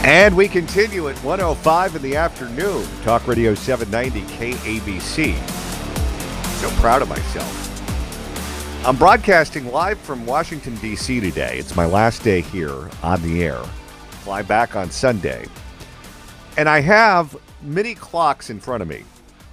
And we continue at 1:05 in the afternoon. Talk Radio 790 KABC. So proud of myself. I'm broadcasting live from Washington, D.C. today. It's my last day here on the air. Fly back on Sunday. And I have many clocks in front of me.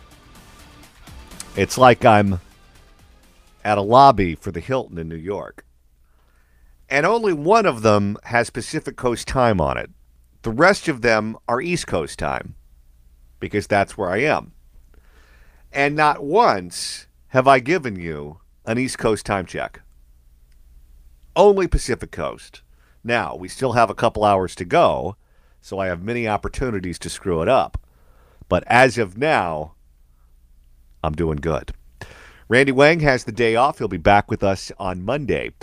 It's like I'm at a lobby for the Hilton in New York. And only one of them has Pacific Coast time on it. The rest of them are East Coast time, because that's where I am. And not once have I given you an East Coast time check. Only Pacific Coast. Now, we still have a couple hours to go, so I have many opportunities to screw it up. But as of now, I'm doing good. Randy Wang has the day off. He'll be back with us on Monday.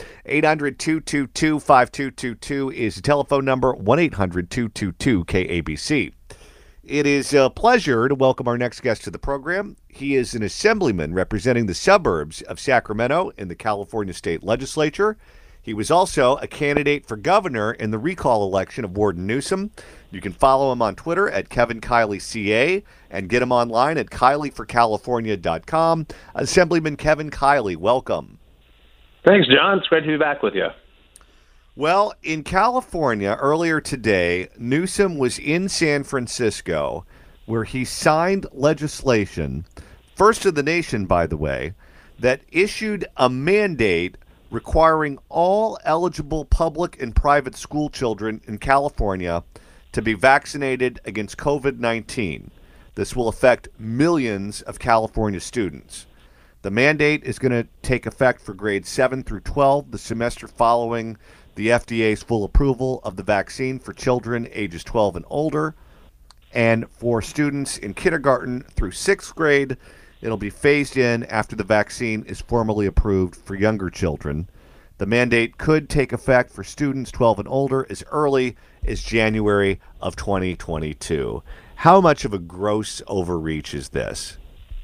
800-222-5222 is the telephone number, 1-800-222-KABC. It is a pleasure to welcome our next guest to the program. He is an assemblyman representing the suburbs of Sacramento in the California State Legislature. He was also a candidate for governor in the recall election of Warden Newsom. You can follow him on Twitter at Kevin Kiley CA and get him online at KileyForCalifornia.com. Assemblyman Kevin Kiley, welcome. Thanks, John. It's great to be back with you. Well, in California earlier today, Newsom was in San Francisco where he signed legislation, first in the nation, by the way, that issued a mandate requiring all eligible public and private school children in California to be vaccinated against COVID-19. This will affect millions of California students. The mandate is going to take effect for grades 7 through 12, the semester following the FDA's full approval of the vaccine for children ages 12 and older. And for students in kindergarten through 6th grade, it'll be phased in after the vaccine is formally approved for younger children. The mandate could take effect for students 12 and older as early as January of 2022. How much of a gross overreach is this?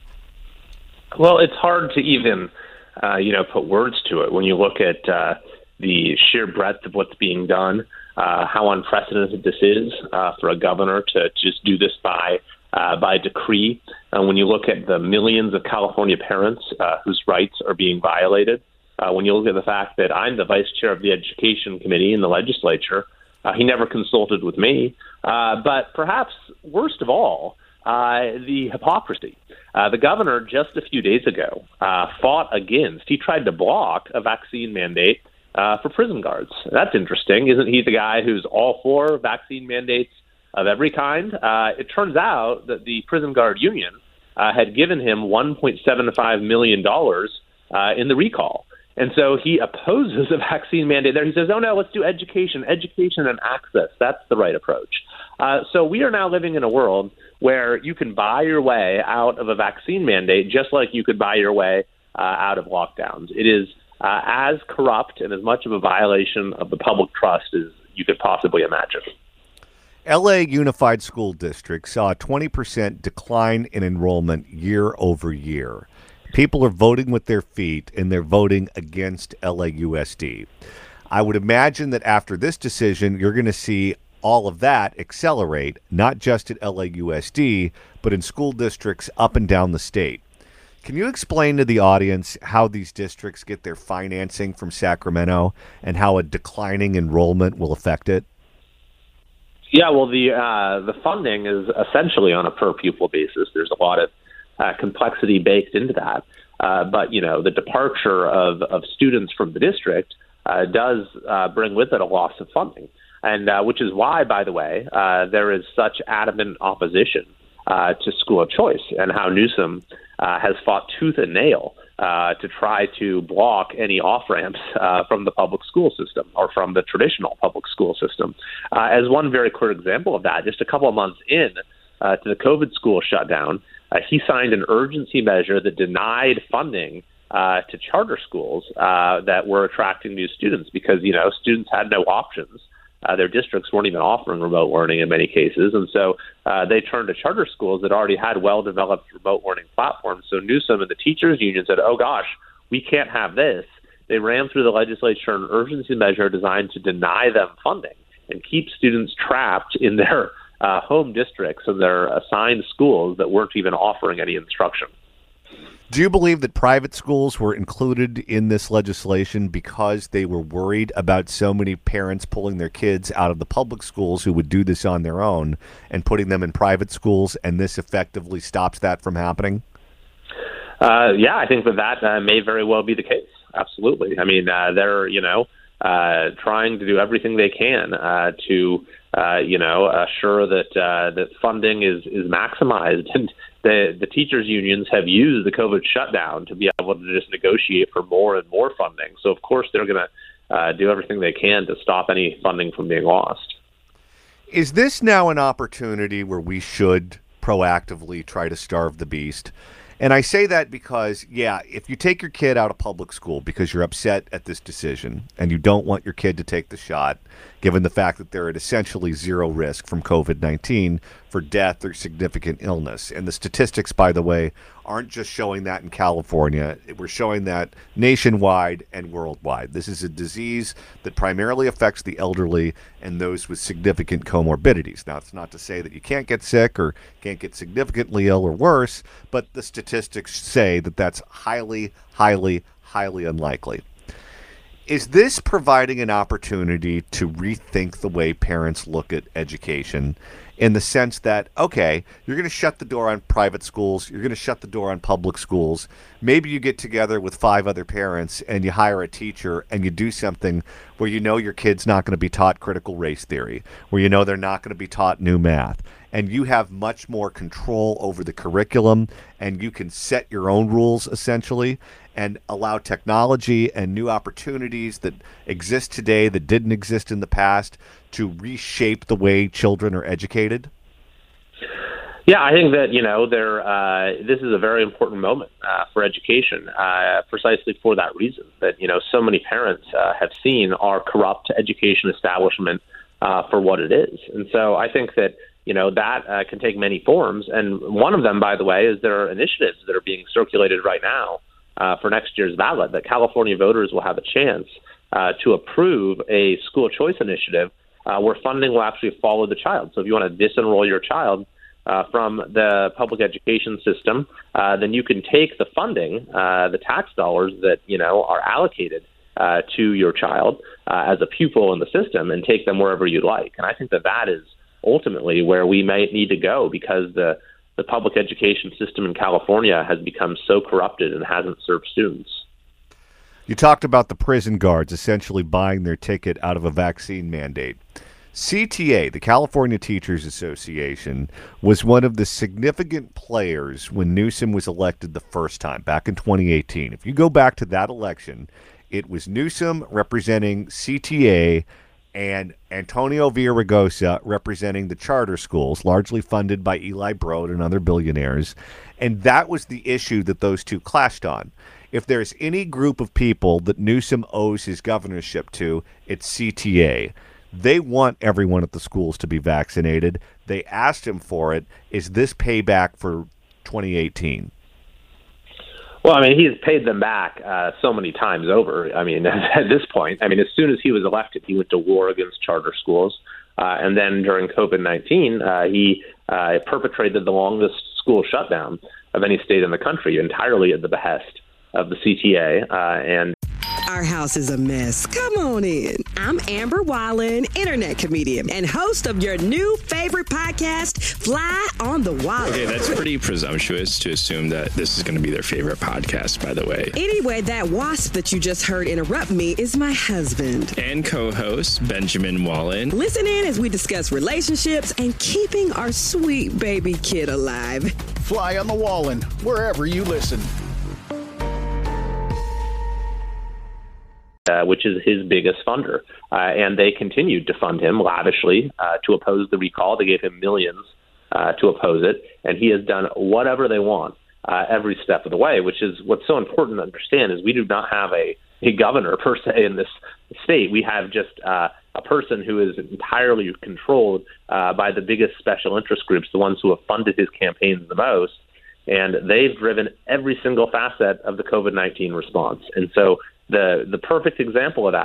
Well, it's hard to even, put words to it when you look at the sheer breadth of what's being done, how unprecedented this is for a governor to just do this by decree. When you look at the millions of California parents whose rights are being violated, when you look at the fact that I'm the vice chair of the Education Committee in the legislature, he never consulted with me. But perhaps worst of all, the hypocrisy. The governor just a few days ago he tried to block a vaccine mandate for prison guards. That's interesting. Isn't he the guy who's all for vaccine mandates of every kind? It turns out that the prison guard union had given him $1.75 million in the recall. And so he opposes a vaccine mandate there. He says, oh, no, let's do education and access. That's the right approach. So we are now living in a world where you can buy your way out of a vaccine mandate just like you could buy your way out of lockdowns. It is as corrupt and as much of a violation of the public trust as you could possibly imagine. LA Unified School District saw a 20% decline in enrollment year over year. People are voting with their feet, and they're voting against LAUSD. I would imagine that after this decision, you're going to see all of that accelerate, not just at LAUSD, but in school districts up and down the state. Can you explain to the audience how these districts get their financing from Sacramento and how a declining enrollment will affect it? Yeah, well, the funding is essentially on a per-pupil basis. There's a lot of complexity baked into that. But, the departure of students from the district does bring with it a loss of funding, and which is why, by the way, there is such adamant opposition to school of choice, and how Newsom has fought tooth and nail to try to block any off-ramps from the public school system or from the traditional public school system. As one very clear example of that, just a couple of months in to the COVID school shutdown, he signed an urgency measure that denied funding to charter schools that were attracting new students because, students had no options. Their districts weren't even offering remote learning in many cases. And so they turned to charter schools that already had well-developed remote learning platforms. So Newsom and the teachers union said, oh, gosh, we can't have this. They ran through the legislature an urgency measure designed to deny them funding. and keep students trapped in their home districts and their assigned schools that weren't even offering any instruction. Do you believe that private schools were included in this legislation because they were worried about so many parents pulling their kids out of the public schools who would do this on their own and putting them in private schools, and this effectively stops that from happening? Yeah, I think that may very well be the case. Absolutely. I mean, they're, trying to do everything they can to assure that funding is maximized. And the teachers' unions have used the COVID shutdown to be able to just negotiate for more and more funding. So, of course, they're going to do everything they can to stop any funding from being lost. Is this now an opportunity where we should proactively try to starve the beast? And I say that because, if you take your kid out of public school because you're upset at this decision and you don't want your kid to take the shot, given the fact that they're at essentially zero risk from COVID-19 for death or significant illness. And the statistics, by the way, aren't just showing that in California. We're showing that nationwide and worldwide. This is a disease that primarily affects the elderly and those with significant comorbidities. Now, it's not to say that you can't get sick or can't get significantly ill or worse, but the statistics say that that's highly, highly, highly unlikely. Is this providing an opportunity to rethink the way parents look at education in the sense that, okay, you're going to shut the door on private schools, you're going to shut the door on public schools, maybe you get together with 5 other parents and you hire a teacher and you do something where you know your kid's not going to be taught critical race theory, where you know they're not going to be taught new math, and you have much more control over the curriculum and you can set your own rules essentially and allow technology and new opportunities that exist today that didn't exist in the past to reshape the way children are educated? Yeah, I think that, this is a very important moment for education, precisely for that reason, that, so many parents have seen our corrupt education establishment for what it is. And so I think that, that can take many forms. And one of them, by the way, is there are initiatives that are being circulated right now for next year's ballot, that California voters will have a chance to approve a school choice initiative where funding will actually follow the child. So if you want to disenroll your child from the public education system, then you can take the funding, the tax dollars that, are allocated to your child as a pupil in the system and take them wherever you'd like. And I think that is ultimately where we might need to go, because the public education system in California has become so corrupted and hasn't served students. You talked about the prison guards essentially buying their ticket out of a vaccine mandate. CTA, the California Teachers Association, was one of the significant players when Newsom was elected the first time, back in 2018. If you go back to that election, it was Newsom representing CTA and Antonio Villaraigosa representing the charter schools, largely funded by Eli Broad and other billionaires. And that was the issue that those two clashed on. If there's any group of people that Newsom owes his governorship to, it's CTA. They want everyone at the schools to be vaccinated. They asked him for it. Is this payback for 2018? Well, I mean, he's paid them back so many times over. I mean, at this point, as soon as he was elected, he went to war against charter schools. And then during COVID-19, he perpetrated the longest school shutdown of any state in the country, entirely at the behest of the CTA. Our house is a mess. Come on in. I'm Amber Wallen, internet comedian and host of your new favorite podcast, Fly on the Wall. Okay, that's pretty presumptuous to assume that this is going to be their favorite podcast, by the way. Anyway, that wasp that you just heard interrupt me is my husband. And co-host, Benjamin Wallen. Listen in as we discuss relationships and keeping our sweet baby kid alive. Fly on the Wallen, wherever you listen. Which is his biggest funder. And they continued to fund him lavishly to oppose the recall. They gave him millions to oppose it. And he has done whatever they want every step of the way, which is what's so important to understand is we do not have a governor per se in this state. We have just a person who is entirely controlled by the biggest special interest groups, the ones who have funded his campaigns the most. And they've driven every single facet of the COVID-19 response. And so the perfect example of that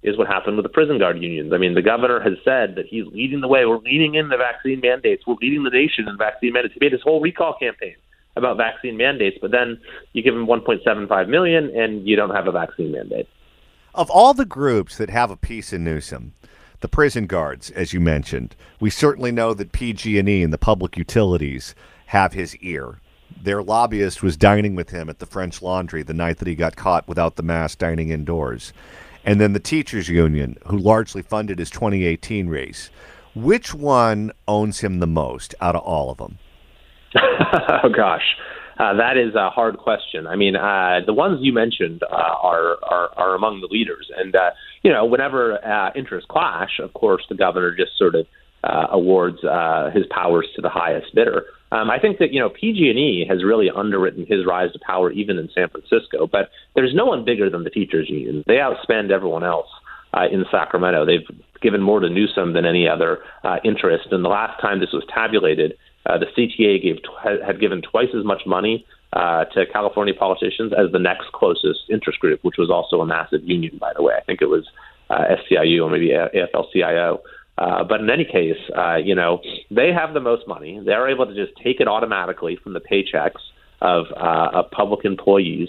is what happened with the prison guard unions. I mean, the governor has said that he's leading the way. We're leading in the vaccine mandates. We're leading the nation in vaccine mandates. He made his whole recall campaign about vaccine mandates, but then you give him $1.75 million and you don't have a vaccine mandate. Of all the groups that have a piece in Newsom, the prison guards, as you mentioned, we certainly know that PG&E and the public utilities have his ear. Their lobbyist was dining with him at the French Laundry the night that he got caught without the mask dining indoors. And then the teachers union, who largely funded his 2018 race. Which one owns him the most out of all of them? Oh, gosh. That is a hard question. I mean, the ones you mentioned are among the leaders. And, whenever interests clash, of course, the governor just sort of awards his powers to the highest bidder. I think that, PG&E has really underwritten his rise to power even in San Francisco. But there's no one bigger than the teachers union. They outspend everyone else in Sacramento. They've given more to Newsom than any other interest. And the last time this was tabulated, the CTA had given twice as much money to California politicians as the next closest interest group, which was also a massive union, by the way. I think it was SCIU or maybe AFL-CIO. But in any case, they have the most money. They're able to just take it automatically from the paychecks of public employees.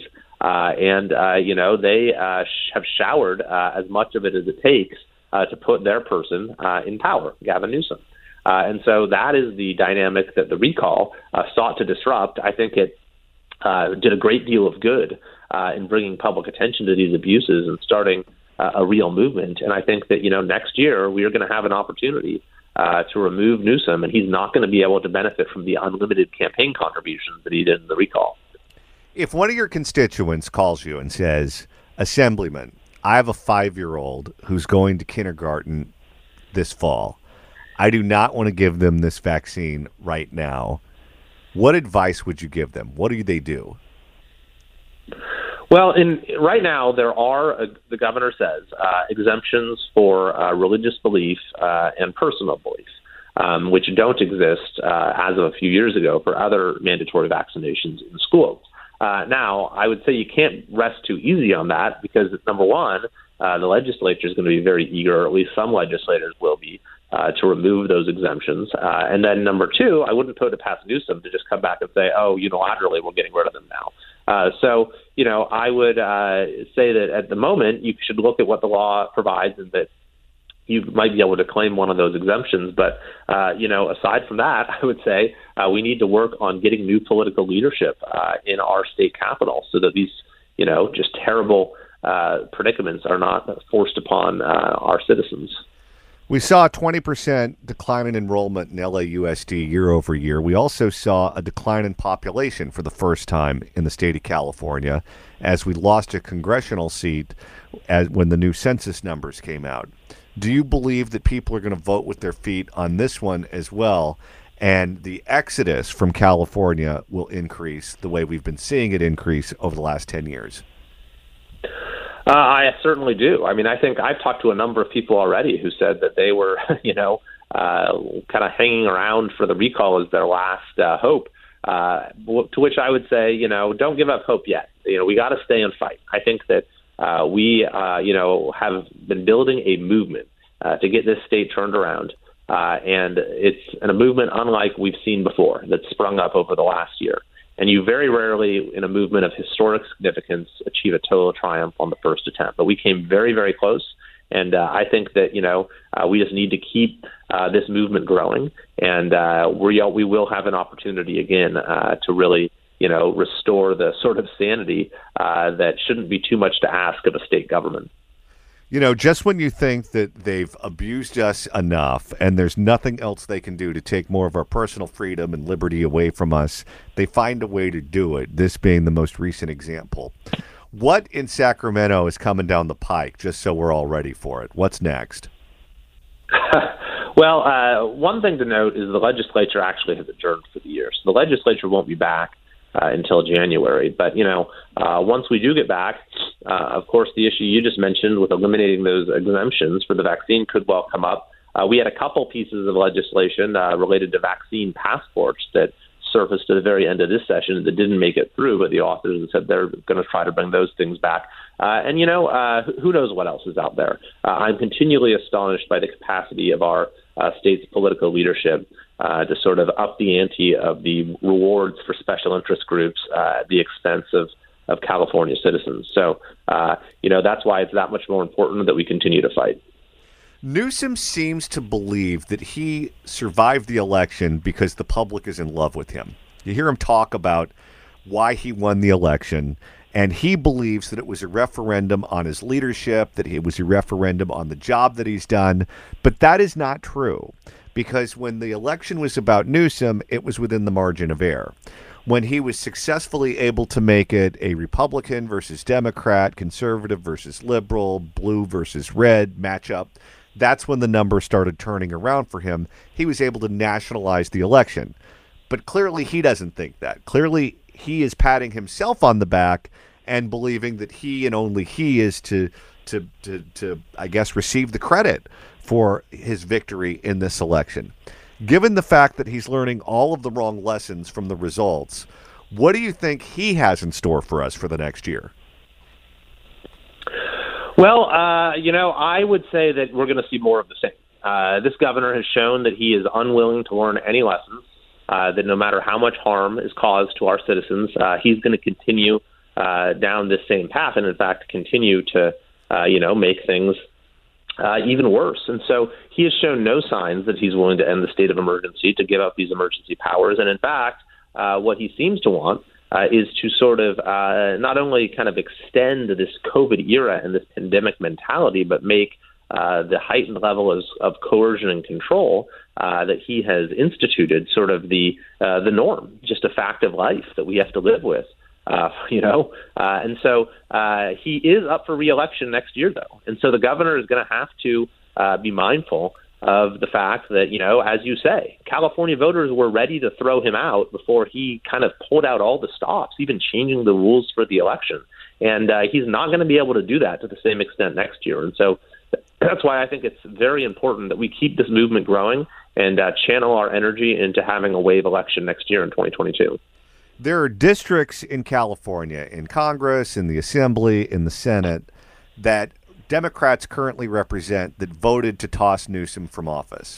They have showered as much of it as it takes to put their person in power, Gavin Newsom. And so that is the dynamic that the recall sought to disrupt. I think it did a great deal of good in bringing public attention to these abuses and starting a real movement. And I think that, next year we are going to have an opportunity to remove Newsom, and he's not going to be able to benefit from the unlimited campaign contributions that he did in the recall. If one of your constituents calls you and says, Assemblyman, I have a 5-year-old who's going to kindergarten this fall. I do not want to give them this vaccine right now. What advice would you give them? What do they do? Well, right now there are, the governor says, exemptions for religious belief and personal belief, which don't exist as of a few years ago for other mandatory vaccinations in schools. Now, I would say you can't rest too easy on that because, number one, the legislature is going to be very eager, or at least some legislators will be, to remove those exemptions. And then number two, I wouldn't put it past Newsom to just come back and say, unilaterally, we're getting rid of them now. I would say that at the moment, you should look at what the law provides and that you might be able to claim one of those exemptions. But, aside from that, I would say we need to work on getting new political leadership in our state capital so that these, just terrible predicaments are not forced upon our citizens. We saw a 20% decline in enrollment in LAUSD year over year. We also saw a decline in population for the first time in the state of California as we lost a congressional seat when the new census numbers came out. Do you believe that people are going to vote with their feet on this one as well, and the exodus from California will increase the way we've been seeing it increase over the last 10 years? I certainly do. I mean, I think I've talked to a number of people already who said that they were, kind of hanging around for the recall as their last hope, to which I would say, don't give up hope yet. We got to stay and fight. I think that we have been building a movement to get this state turned around. And it's a movement unlike we've seen before that's sprung up over the last year. And you very rarely, in a movement of historic significance, achieve a total triumph on the first attempt. But we came very, very close. And I think that, we just need to keep this movement growing. And we will have an opportunity again to really, restore the sort of sanity that shouldn't be too much to ask of a state government. Just when you think that they've abused us enough and there's nothing else they can do to take more of our personal freedom and liberty away from us, they find a way to do it, this being the most recent example. What in Sacramento is coming down the pike, just so we're all ready for it? What's next? Well, one thing to note is the legislature actually has adjourned for the year. So the legislature won't be back until January. But, once we do get back, of course, the issue you just mentioned with eliminating those exemptions for the vaccine could well come up. We had a couple pieces of legislation related to vaccine passports that surfaced at the very end of this session that didn't make it through, but the authors have said they're going to try to bring those things back. Who knows what else is out there? I'm continually astonished by the capacity of our state's political leadership to sort of up the ante of the rewards for special interest groups at the expense of California citizens. So, that's why it's that much more important that we continue to fight. Newsom seems to believe that he survived the election because the public is in love with him. You hear him talk about why he won the election, and he believes that it was a referendum on his leadership, that it was a referendum on the job that he's done. But that is not true, because when the election was about Newsom, it was within the margin of error. When he was successfully able to make it a Republican versus Democrat, conservative versus liberal, blue versus red matchup, that's when the numbers started turning around for him. He was able to nationalize the election. But clearly he doesn't think that. Clearly he is patting himself on the back and believing that he and only he is to I guess, receive the credit for his victory in this election. Given the fact that he's learning all of the wrong lessons from the results, what do you think he has in store for us for the next year? Well, I would say that we're going to see more of the same. This governor has shown that he is unwilling to learn any lessons, that no matter how much harm is caused to our citizens, he's going to continue down this same path and, in fact, continue to, make things even worse. And so he has shown no signs that he's willing to end the state of emergency, to give up these emergency powers. And, in fact, what he seems to want is to sort of not only kind of extend this COVID era and this pandemic mentality, but make the heightened level of coercion and control that he has instituted sort of the norm, just a fact of life that we have to live with. And so he is up for re-election next year, though. And so the governor is going to have to be mindful of the fact that, as you say, California voters were ready to throw him out before he kind of pulled out all the stops, even changing the rules for the election. And he's not going to be able to do that to the same extent next year. And so that's why I think it's very important that we keep this movement growing and channel our energy into having a wave election next year in 2022. There are districts in California, in Congress, in the Assembly, in the Senate, that Democrats currently represent that voted to toss Newsom from office.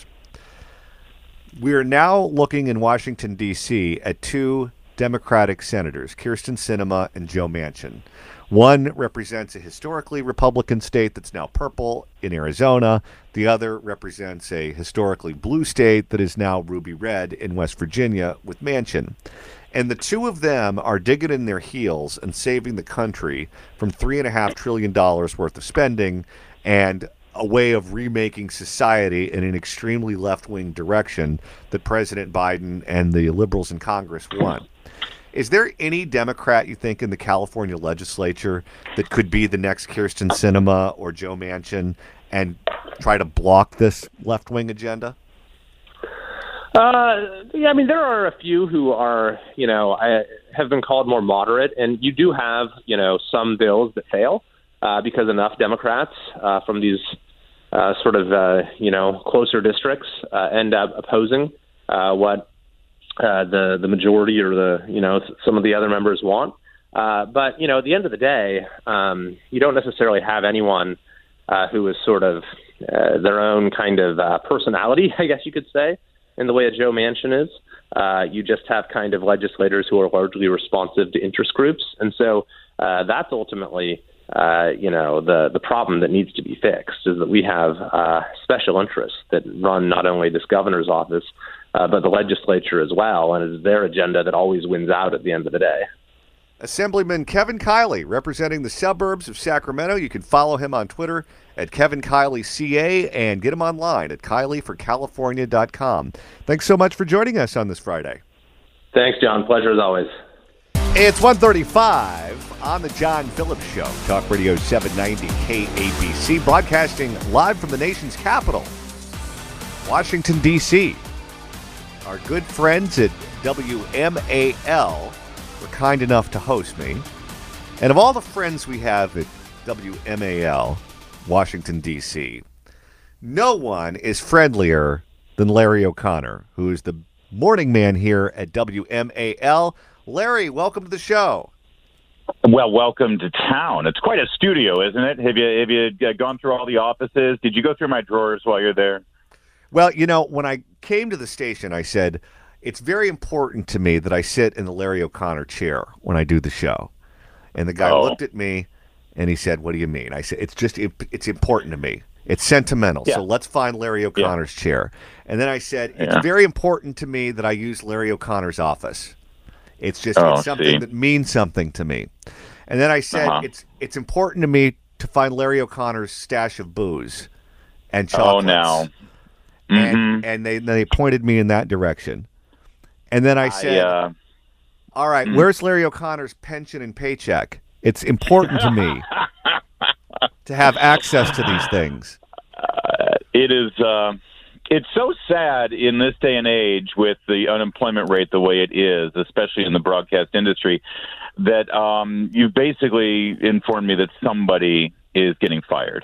We are now looking in Washington, D.C. at two Democratic senators, Kyrsten Sinema and Joe Manchin. One represents a historically Republican state that's now purple in Arizona. The other represents a historically blue state that is now ruby red in West Virginia with Manchin. And the two of them are digging in their heels and saving the country from $3.5 trillion worth of spending and a way of remaking society in an extremely left-wing direction that President Biden and the liberals in Congress want. Is there any Democrat, you think, in the California legislature that could be the next Kyrsten Sinema or Joe Manchin and try to block this left-wing agenda? There are a few who are, have been called more moderate, and you do have, some bills that fail because enough Democrats from these closer districts end up opposing what the majority or some of the other members want. But at the end of the day, you don't necessarily have anyone who is sort of their own kind of personality, I guess you could say, in the way a Joe Manchin is. You just have kind of legislators who are largely responsive to interest groups. And so that's ultimately, the problem that needs to be fixed, is that we have special interests that run not only this governor's office, but the legislature as well. And it's their agenda that always wins out at the end of the day. Assemblyman Kevin Kiley, representing the suburbs of Sacramento. You can follow him on Twitter at KevinKileyCA and get him online at KileyForCalifornia.com. Thanks so much for joining us on this Friday. Thanks, John. Pleasure as always. It's 1:35 on the John Phillips Show, Talk Radio 790 KABC, broadcasting live from the nation's capital, Washington, D.C. Our good friends at WMAL were kind enough to host me. And of all the friends we have at WMAL, Washington, D.C., no one is friendlier than Larry O'Connor, who is the morning man here at WMAL. Larry, welcome to the show. Well, welcome to town. It's quite a studio, isn't it? Have you gone through all the offices? Did you go through my drawers while you're there? Well, when I came to the station, I said, it's very important to me that I sit in the Larry O'Connor chair when I do the show. And the guy looked at me and he said, what do you mean? I said, it's important to me. It's sentimental. Yeah. So let's find Larry O'Connor's chair. And then I said, it's very important to me that I use Larry O'Connor's office. It's just it's something that means something to me. And then I said, it's important to me to find Larry O'Connor's stash of booze and chocolates. Oh, now. And they pointed me in that direction. And then I said, all right, where's Larry O'Connor's pension and paycheck? It's important to me to have access to these things. It is. It's so sad in this day and age with the unemployment rate the way it is, especially in the broadcast industry, that you basically informed me that somebody is getting fired.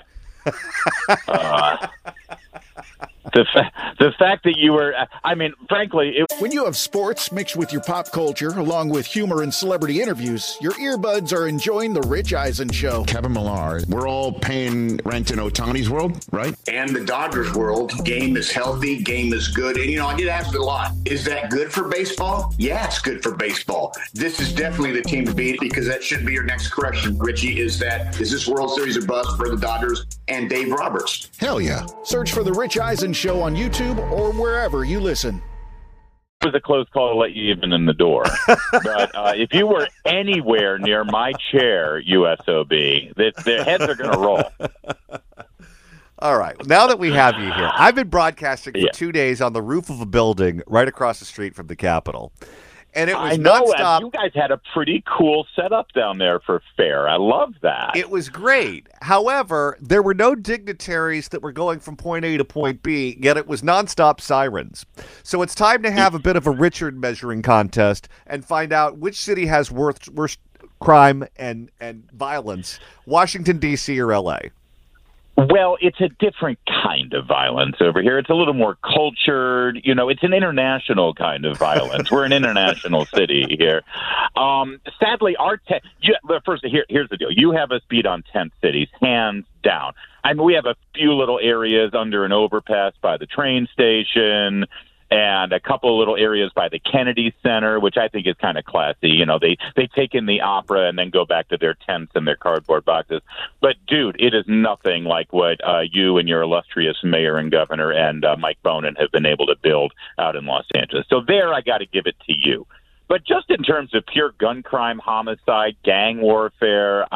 The fact that you were, frankly... When you have sports mixed with your pop culture, along with humor and celebrity interviews, your earbuds are enjoying The Rich Eisen Show. Kevin Millar, we're all paying rent in Ohtani's world, right? And the Dodgers world, game is healthy, game is good. And, I get asked a lot, is that good for baseball? Yeah, it's good for baseball. This is definitely the team to beat because that should be your next correction, Richie, is this World Series a bust for the Dodgers and Dave Roberts? Hell yeah. Search for The Rich Eisen Show on YouTube or wherever you listen. It was a close call to let you even in the door. But if you were anywhere near my chair, USOB, their heads are going to roll. All right. Now that we have you here, I've been broadcasting for 2 days on the roof of a building right across the street from the Capitol. And it was nonstop. You guys had a pretty cool setup down there for fair. I love that. It was great. However, there were no dignitaries that were going from point A to point B, yet it was nonstop sirens. So it's time to have a bit of a Richard measuring contest and find out which city has worst crime and violence, Washington, D.C. or L.A. Well, it's a different kind of violence over here. It's a little more cultured. It's an international kind of violence. We're an international city here. Sadly, here's the deal. You have us beat on 10 cities, hands down. We have a few little areas under an overpass by the train station and a couple of little areas by the Kennedy Center, which I think is kind of classy. They take in the opera and then go back to their tents and their cardboard boxes. But, dude, it is nothing like what you and your illustrious mayor and governor and Mike Bonin have been able to build out in Los Angeles. So there I got to give it to you. But just in terms of pure gun crime, homicide, gang warfare,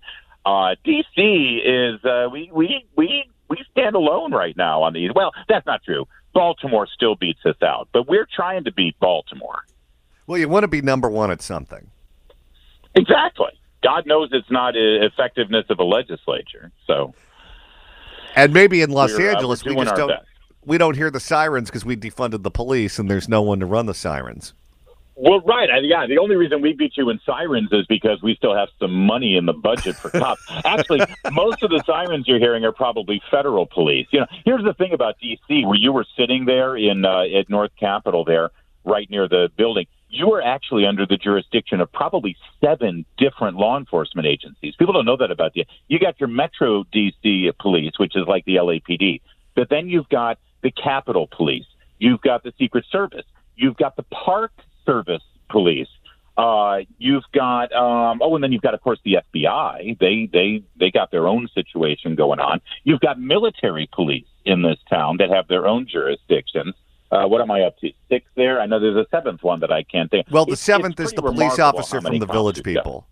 D.C. is we stand alone right now on these. Well, that's not true. Baltimore still beats us out, but we're trying to beat Baltimore. Well, you want to be number one at something. Exactly. God knows it's not effectiveness of a legislature. So, and maybe in Los Angeles we don't hear the sirens because we defunded the police and there's no one to run the sirens. Well, right. The only reason we beat you in sirens is because we still have some money in the budget for cops. Actually, most of the sirens you're hearing are probably federal police. Here's the thing about D.C., where you were sitting there at North Capitol there, right near the building. You were actually under the jurisdiction of probably 7 different law enforcement agencies. People don't know that about you. You got your Metro D.C. police, which is like the LAPD. But then you've got the Capitol Police. You've got the Secret Service. You've got the Park Service Police. You've got and then you've got, of course, the FBI. They got their own situation going on. You've got military police in this town that have their own jurisdictions. What am I up to? 6 there? I know there's a 7th one that I can't think. Well, the 7th is the police officer from the Village People.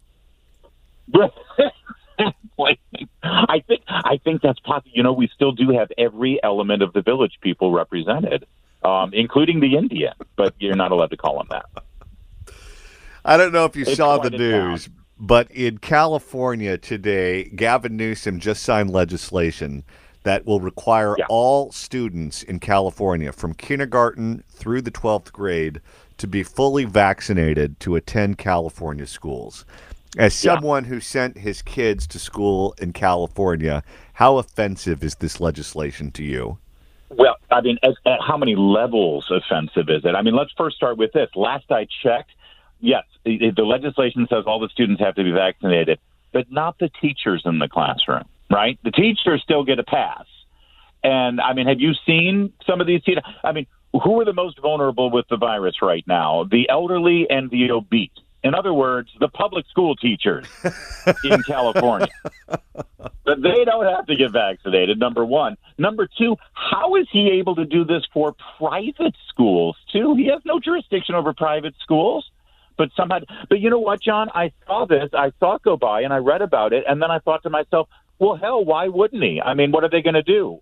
I think that's possible. We still do have every element of the Village People represented. Including the Indian, but you're not allowed to call them that. I don't know if you saw the news, but in California today, Gavin Newsom just signed legislation that will require all students in California from kindergarten through the 12th grade to be fully vaccinated to attend California schools. As someone who sent his kids to school in California, how offensive is this legislation to you? Well, I mean, at how many levels offensive is it? I mean, let's first start with this. Last I checked, yes, the legislation says all the students have to be vaccinated, but not the teachers in the classroom, right? The teachers still get a pass. And, I mean, have you seen some of these teachers? I mean, who are the most vulnerable with the virus right now? The elderly and the obese. In other words, the public school teachers in California. But they don't have to get vaccinated, number one. Number two, how is he able to do this for private schools, too? He has no jurisdiction over private schools. But you know what, John? I saw it go by, and I read about it, and then I thought to myself, well, hell, why wouldn't he? I mean, what are they going to do?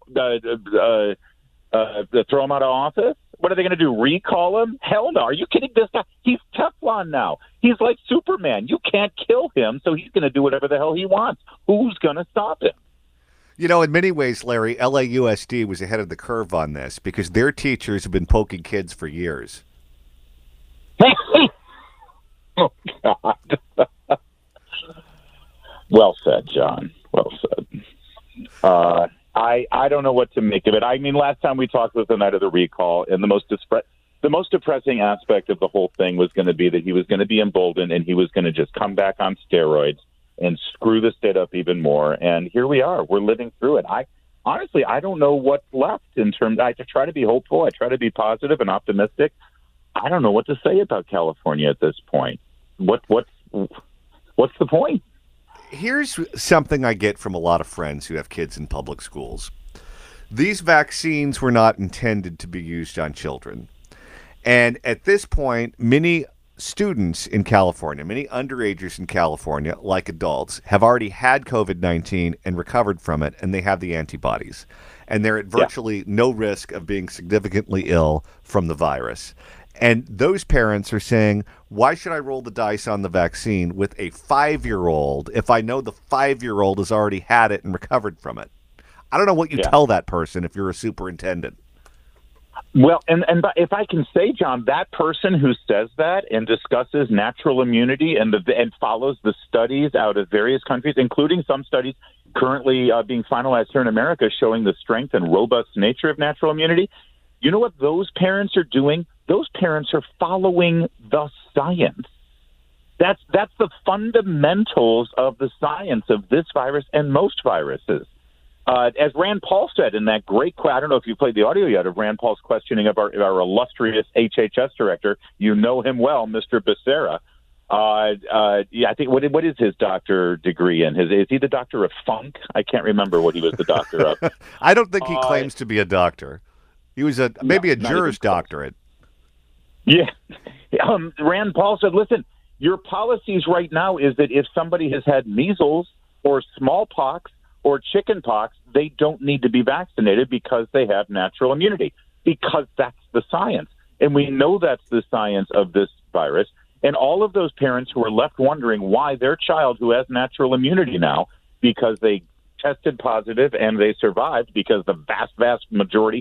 Throw him out of office? What are they going to do? Recall him? Hell no. Are you kidding? This guy, he's Teflon now. He's like Superman. You can't kill him, so he's going to do whatever the hell he wants. Who's going to stop him? You know, in many ways, Larry, LAUSD was ahead of the curve on this because their teachers have been poking kids for years. Oh, God. Well said, John. Well said. I don't know what to make of it. I mean, last time we talked was the night of the recall, and the most depressing aspect of the whole thing was going to be that he was going to be emboldened and he was going to just come back on steroids and screw the state up even more. And here we are. We're living through it. Honestly, I don't know what's left in terms. I try to be hopeful. I try to be positive and optimistic. I don't know what to say about California at this point. What's the point? Here's something I get from a lot of friends who have kids in public schools. These vaccines were not intended to be used on children. And at this point, many students in California, many underagers in California, like adults, have already had COVID-19 and recovered from it, and they have the antibodies. And they're at virtually no risk of being significantly ill from the virus. And those parents are saying, why should I roll the dice on the vaccine with a 5-year-old if I know the 5-year-old has already had it and recovered from it? I don't know what you tell that person if you're a superintendent. Well, and if I can say, John, that person who says that and discusses natural immunity and follows the studies out of various countries, including some studies currently being finalized here in America showing the strength and robust nature of natural immunity, you know what those parents are doing? Those parents are following the science. That's the fundamentals of the science of this virus and most viruses. As Rand Paul said in that great quote, I don't know if you played the audio yet of Rand Paul's questioning of our illustrious HHS director. You know him well, Mr. Becerra. I think what is his doctor degree in? Is he the doctor of funk? I can't remember what he was the doctor of. I don't think he claims to be a doctor. He was maybe a Juris Doctorate. Yeah. Rand Paul said, listen, your policies right now is that if somebody has had measles or smallpox or chickenpox, they don't need to be vaccinated because they have natural immunity, because that's the science. And we know that's the science of this virus. And all of those parents who are left wondering why their child who has natural immunity now, because they tested positive and they survived, because the vast majority,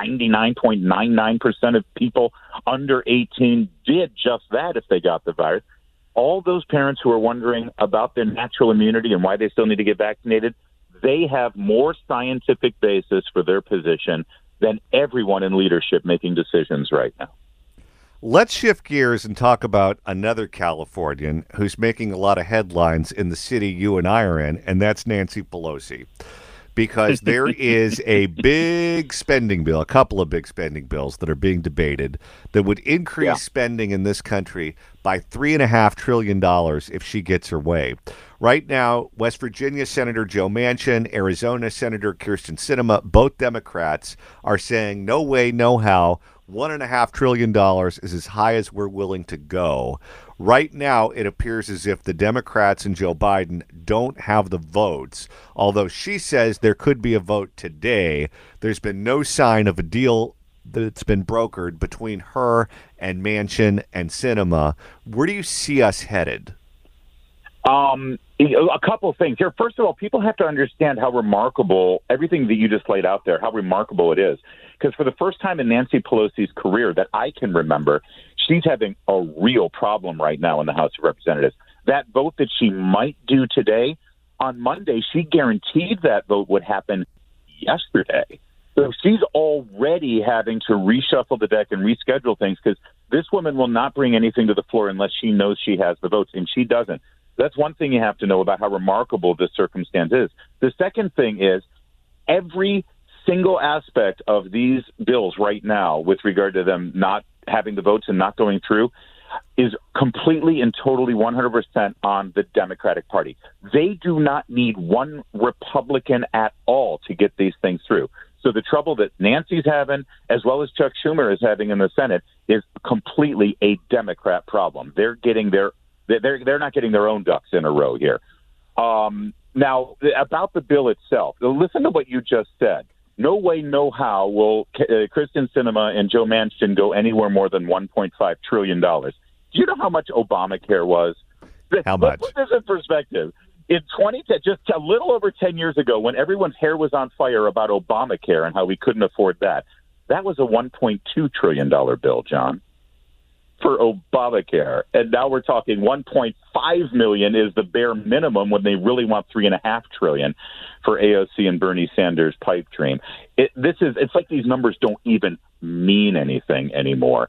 99.99% of people under 18 did just that if they got the virus. All those parents who are wondering about their natural immunity and why they still need to get vaccinated, they have more scientific basis for their position than everyone in leadership making decisions right now. Let's shift gears and talk about another Californian who's making a lot of headlines in the city you and I are in, and that's Nancy Pelosi. Because there is a big spending bill, a couple of big spending bills that are being debated that would increase spending in this country by $3.5 trillion if she gets her way. Right now, West Virginia Senator Joe Manchin, Arizona Senator Kyrsten Sinema, both Democrats, are saying no way, no how. $1.5 trillion is as high as we're willing to go. Right now, it appears as if the Democrats and Joe Biden don't have the votes. Although she says there could be a vote today, there's been no sign of a deal that's been brokered between her and Manchin and Sinema. Where do you see us headed? A couple of things here. First of all, people have to understand how remarkable everything that you just laid out there, how remarkable it is. Because for the first time in Nancy Pelosi's career that I can remember, she's having a real problem right now in the House of Representatives. That vote that she might do today, on Monday, she guaranteed that vote would happen yesterday. So she's already having to reshuffle the deck and reschedule things because this woman will not bring anything to the floor unless she knows she has the votes, and she doesn't. That's one thing you have to know about how remarkable this circumstance is. The second thing is every single aspect of these bills right now with regard to them not having the votes and not going through is completely and totally 100% on the Democratic Party. They do not need one Republican at all to get these things through. So the trouble that Nancy's having, as well as Chuck Schumer is having in the Senate, is completely a Democrat problem. They're not getting their own ducks in a row here. Now, about the bill itself, listen to what you just said. No way, no how will Kyrsten Sinema and Joe Manchin go anywhere more than $1.5 trillion. Do you know how much Obamacare was? How much? Let's put this in perspective. In 2010, just a little over 10 years ago, when everyone's hair was on fire about Obamacare and how we couldn't afford that, that was a $1.2 trillion bill, John, for Obamacare. And now we're talking $1.5 million is the bare minimum when they really want $3.5 trillion for AOC and Bernie Sanders' pipe dream. It's like these numbers don't even mean anything anymore.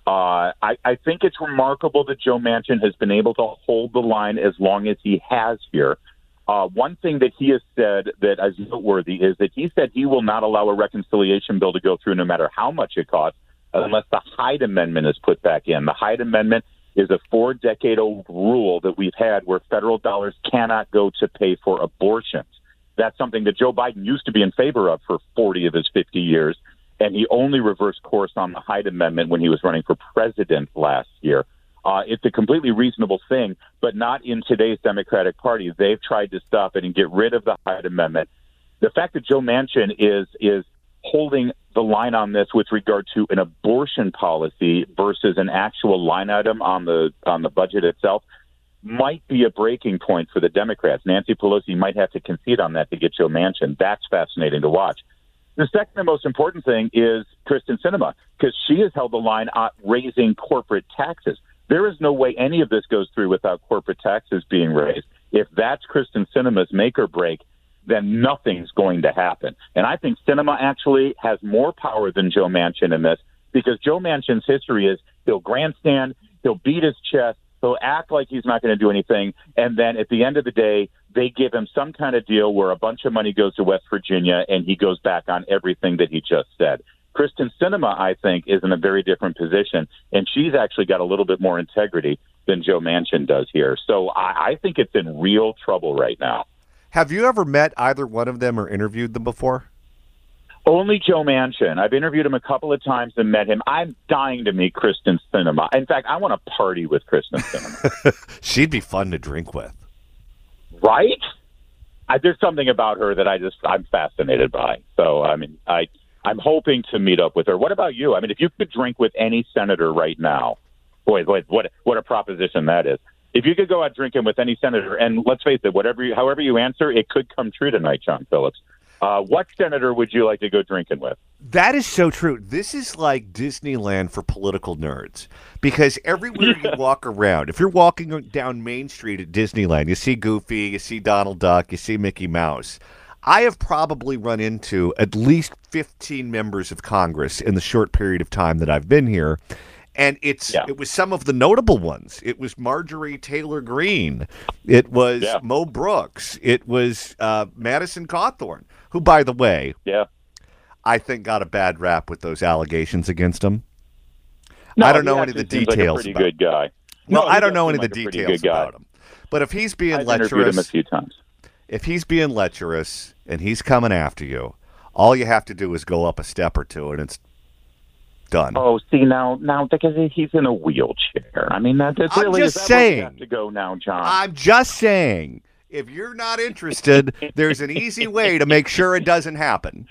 I think it's remarkable that Joe Manchin has been able to hold the line as long as he has here. One thing that he has said that is noteworthy is that he said he will not allow a reconciliation bill to go through no matter how much it costs unless the Hyde Amendment is put back in. The Hyde Amendment is a 4-decade-old rule that we've had where federal dollars cannot go to pay for abortions. That's something that Joe Biden used to be in favor of for 40 of his 50 years. And he only reversed course on the Hyde Amendment when he was running for president last year. It's a completely reasonable thing, but not in today's Democratic Party. They've tried to stop it and get rid of the Hyde Amendment. The fact that Joe Manchin is holding the line on this with regard to an abortion policy versus an actual line item on the budget itself might be a breaking point for the Democrats. Nancy Pelosi might have to concede on that to get Joe Manchin. That's fascinating to watch. The second and most important thing is Kyrsten Sinema, because she has held the line on raising corporate taxes. There is no way any of this goes through without corporate taxes being raised. If that's Kyrsten Sinema's make or break, then nothing's going to happen. And I think Sinema actually has more power than Joe Manchin in this, because Joe Manchin's history is he'll grandstand, he'll beat his chest, he'll act like he's not going to do anything, and then at the end of the day, they give him some kind of deal where a bunch of money goes to West Virginia and he goes back on everything that he just said. Kyrsten Sinema, I think, is in a very different position, and she's actually got a little bit more integrity than Joe Manchin does here. So I think it's in real trouble right now. Have you ever met either one of them or interviewed them before? Only Joe Manchin. I've interviewed him a couple of times and met him. I'm dying to meet Kyrsten Sinema. In fact, I want to party with Kyrsten Sinema. She'd be fun to drink with. Right? There's something about her that I'm fascinated by. So, I mean, I'm hoping to meet up with her. What about you? I mean, if you could drink with any senator right now, boy, what a proposition that is. If you could go out drinking with any senator, and let's face it, however you answer, it could come true tonight, John Phillips. What senator would you like to go drinking with? That is so true. This is like Disneyland for political nerds, because everywhere you walk around, if you're walking down Main Street at Disneyland, you see Goofy, you see Donald Duck, you see Mickey Mouse. I have probably run into at least 15 members of Congress in the short period of time that I've been here. And it was some of the notable ones. It was Marjorie Taylor Greene. It was Mo Brooks. It was Madison Cawthorn, who, by the way, I think got a bad rap with those allegations against him. No, I don't know any of the details. Like a pretty good guy. No, I don't know any of the details about him. But if he's being lecherous, interviewed him a few times. If he's being lecherous and he's coming after you, all you have to do is go up a step or two, and it's done. Oh, see now because he's in a wheelchair. I mean, that's really. I'm just saying. You have to go now, John. I'm just saying. If you're not interested, there's an easy way to make sure it doesn't happen.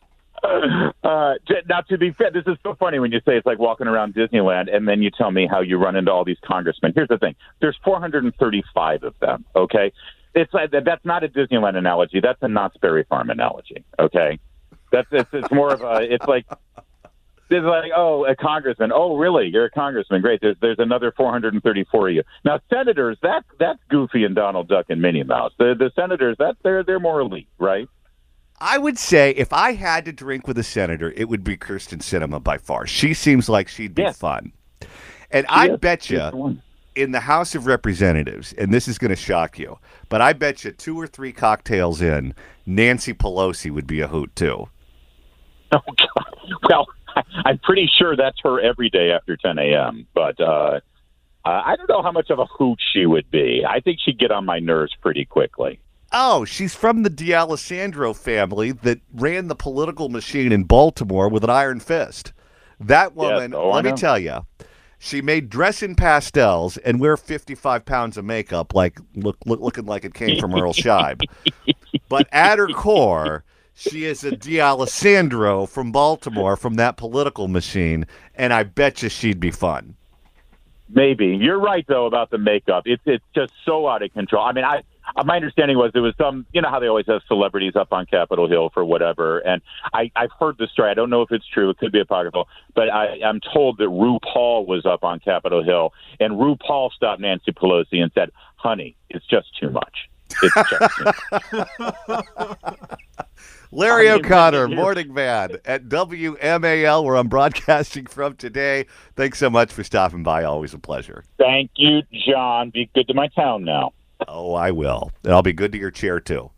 Now, to be fair, this is so funny when you say it's like walking around Disneyland, and then you tell me how you run into all these congressmen. Here's the thing: there's 435 of them. Okay, it's like that's not a Disneyland analogy. That's a Knott's Berry Farm analogy. Okay, it's more of a. It's like. It's like, oh, a congressman. Oh, really? You're a congressman. Great. There's another 434 of you. Now, senators, that's Goofy and Donald Duck and Minnie Mouse. The senators, they're more elite, right? I would say if I had to drink with a senator, it would be Kyrsten Sinema by far. She seems like she'd be fun. And I bet you in the House of Representatives, and this is going to shock you, but I bet you 2 or 3 cocktails in, Nancy Pelosi would be a hoot too. Oh, God. Well, I'm pretty sure that's her every day after 10 a.m., but I don't know how much of a hoot she would be. I think she'd get on my nerves pretty quickly. Oh, she's from the D'Alessandro family that ran the political machine in Baltimore with an iron fist. That woman, let me tell you, she made dress in pastels and wear 55 pounds of makeup, like looking like it came from Earl Scheib. But at her core, she is a D'Alessandro from Baltimore, from that political machine, and I bet you she'd be fun. Maybe. You're right, though, about the makeup. It's just so out of control. I mean, my understanding was there was some, you know how they always have celebrities up on Capitol Hill for whatever, and I've heard the story. I don't know if it's true. It could be apocryphal, but I'm told that RuPaul was up on Capitol Hill, and RuPaul stopped Nancy Pelosi and said, honey, it's just too much. It's just too much. Larry O'Connor, Morning Man at WMAL, where I'm broadcasting from today. Thanks so much for stopping by. Always a pleasure. Thank you, John. Be good to my town now. Oh, I will. And I'll be good to your chair, too.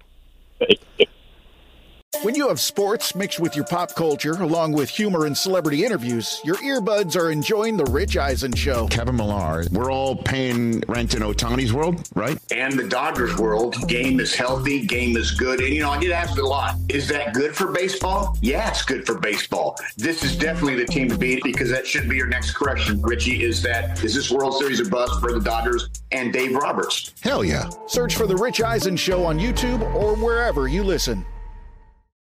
When you have sports mixed with your pop culture, along with humor and celebrity interviews, your earbuds are enjoying The Rich Eisen Show. Kevin Millar, we're all paying rent in Ohtani's world, right? And the Dodgers world, game is healthy, game is good. And, I get asked a lot, is that good for baseball? Yeah, it's good for baseball. This is definitely the team to beat because that should be your next correction, Richie, is this World Series a bust for the Dodgers and Dave Roberts? Hell yeah. Search for The Rich Eisen Show on YouTube or wherever you listen.